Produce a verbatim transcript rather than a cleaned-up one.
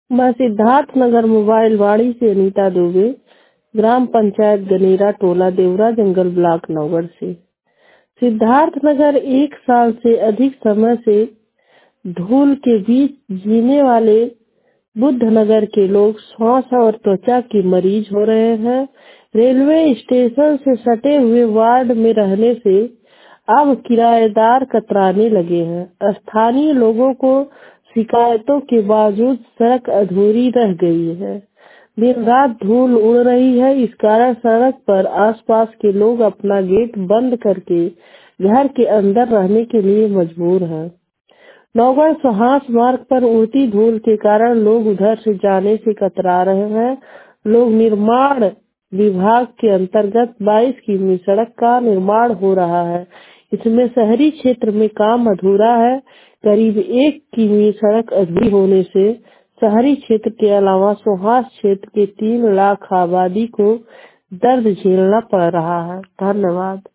मैं सिद्धार्थनगर मोबाइल वाड़ी से अनीता दुबे, ग्राम पंचायत गनेरा, टोला देवरा, जंगल ब्लॉक, नौगढ़ से। सिद्धार्थनगर एक साल से अधिक समय से धूल के बीच जीने वाले बुद्धनगर के लोग श्वास और त्वचा के मरीज हो रहे हैं। रेलवे स्टेशन से सटे हुए वार्ड में रहने से अब किराएदार कतराने लगे हैं। स्थानीय लोगों को शिकायतों के बावजूद सड़क अधूरी रह गई है। दिन रात धूल उड़ रही है। इस कारण सड़क पर आसपास के लोग अपना गेट बंद करके घर के अंदर रहने के लिए मजबूर हैं। नौगढ़ सहास मार्ग पर उड़ती धूल के कारण लोग उधर से जाने से कतरा रहे हैं। लोग निर्माण विभाग के अंतर्गत बाईस किमी सड़क का निर्माण हो रहा है। इसमें शहरी क्षेत्र में काम अधूरा है। करीब एक किमी सड़क अधूरी होने से शहरी क्षेत्र के अलावा सुहास क्षेत्र के तीन लाख आबादी को दर्द झेलना पड़ रहा है। धन्यवाद।